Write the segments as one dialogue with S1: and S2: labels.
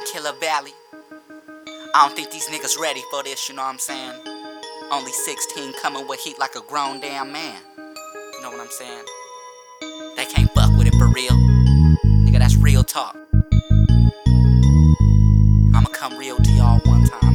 S1: Killer Valley. I don't think these niggas ready for this, you know what I'm saying? Only 16 coming with heat like a grown damn man. You know what I'm saying? They can't fuck with it for real. Nigga, that's real talk. I'ma come real to y'all one time.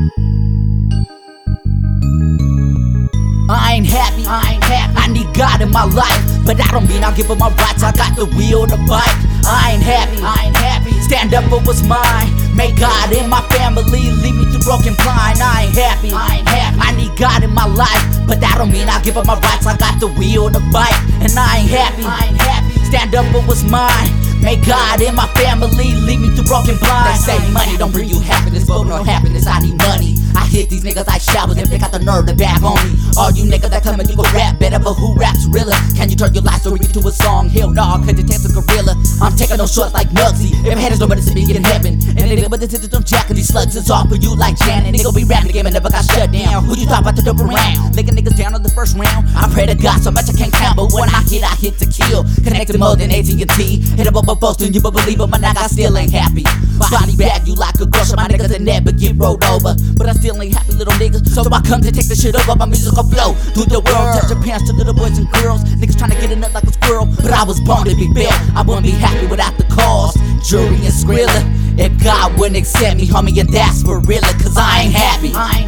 S1: I ain't happy, I need God in my life. But I don't mean I'll give up my rights, I got the wheel to bike. I ain't happy, stand up for what's mine. Make God in my family, leave me through broken blind. I ain't happy, I need God in my life. But that don't mean I'll give up my rights, I got the wheel to bike. And I ain't happy, stand up for what's mine. Make God in my family, leave me through broken blind. They say money don't bring you happiness, but no happiness, I need money. I hit these niggas like showers if they got the nerve to bag on me. All you niggas that come and you go rap better, but who raps realer? Can you turn your life story into a song? Hell dog, cause it takes a gorilla. I'm taking no shorts like Nugsy. If haters nobody to me in heaven. And they but the sisters don't jack, cause these slugs is all for you like Janet. Nigga be rapping the game and never got shut down. Who you thought about to dope around? Licking niggas down on the first round. I pray to God so much I can't count, but when I hit to kill. Connected more than AT&T. Hit up my boasting, you but believe it, my nigga, I still ain't happy. Body bag you like a girl, so my niggas that never get rolled over. But I still ain't happy, little niggas. So I come to take the shit over my musical flow. Through the world, touch your pants to little boys and girls. Niggas tryna get a nut like a squirrel, but I was born to be fair. I wouldn't be happy without the cause, jury and Skrilla. If God wouldn't accept me, homie, and that's for real. Cause I ain't happy,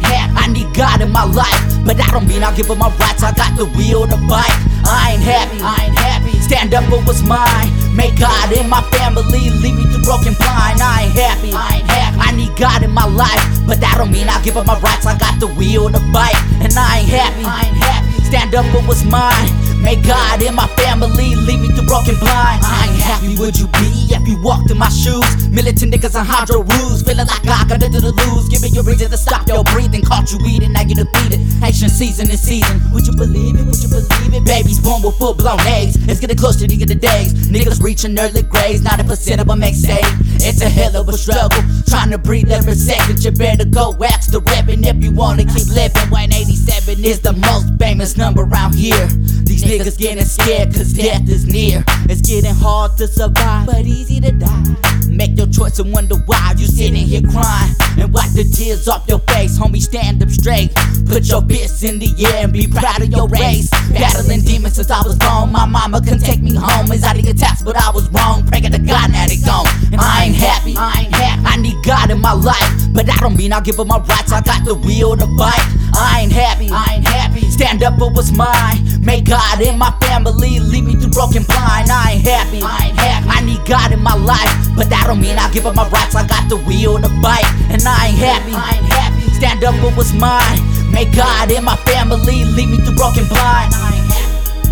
S1: I need God in my life. But that don't mean I'll give up my rights, I got the wheel to bike. I ain't happy, stand up for what's mine. Make God in my family, leave me through broken blind. I ain't happy, I need God in my life. But that don't mean I'll give up my rights, I got the wheel to bike. And I ain't happy, stand up for what's mine. Make God in my family, leave me through broken blind. I ain't happy, would you be if you walked in my shoes? Militant niggas on hydro rules, feeling like I got nothing to lose. Give me your reason to stop your breathing. Caught you eating, now you defeated. Haitian season is season. Would you believe it? Would you believe it? Babies born with full blown eggs. It's getting close to the end of the days. Niggas reaching early graves, 90% of them ain't saved. It's a hell of a struggle, trying to breathe every second. You better go ask the reverend if you wanna keep living. 187 is the most famous number around here. These niggas getting scared cause death is near. It's getting hard to survive, but easy to die. Make your choice and wonder why you sitting here crying. And wipe the tears off your face, homie, stand up straight. Put your fists in the air and be proud of your race. Battling demons since I was born. My mama couldn't take me home. Exotic attacks, but I was wrong. Praying to God, now they gone. And I ain't happy, I need God in my life. But that don't mean I'll give up my rights, I got the wheel to bike. I ain't happy, stand up for what's mine. Make God in my family, leave me through broken blind. I ain't happy, I need God in my life. But that don't mean I'll give up my rights, I got the wheel to bike. And I ain't happy, stand up for what's mine. Make God in my family, leave me through broken blind. I ain't happy.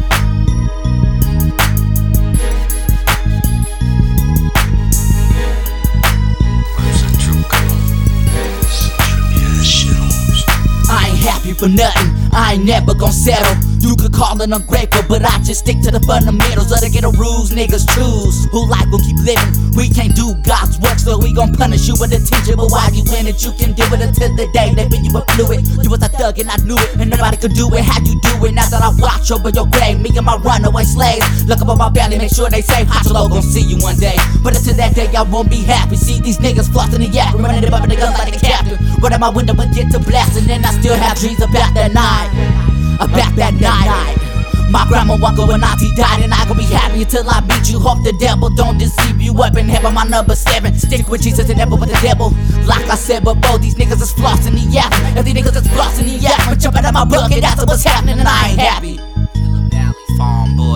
S1: I ain't happy for nothing, I ain't never gon' settle. You could call it ungrateful, but I just stick to the fundamentals of the ghetto rules niggas choose. Who life gon' keep living? We can't do God's work, so we gon' punish you with attention. But while you in it, you can do it until the day that when you were fluid. You was a thug and I knew it, and nobody could do it. How you do it? Now that I watch over your grave, me and my runaway slaves. Look up on my belly, make sure they safe. Hot-Low gon' see you one day, but until that day, I won't be happy. See these niggas flossing the yak, running the bumping the guns like a captain. Run out my window and get to blasting, and I still have dreams about that night. About that night. My grandma walked when auntie died, and I gon' be happy until I beat you. Hope the devil don't deceive you up in heaven. My number 7. Stick with Jesus and never with the devil. Like I said before, these niggas is flossing the yak. And these niggas is flossing the yak. I'm jumping out my bucket, that's what's happening, and I ain't happy. Killer Valley, Farm Boy.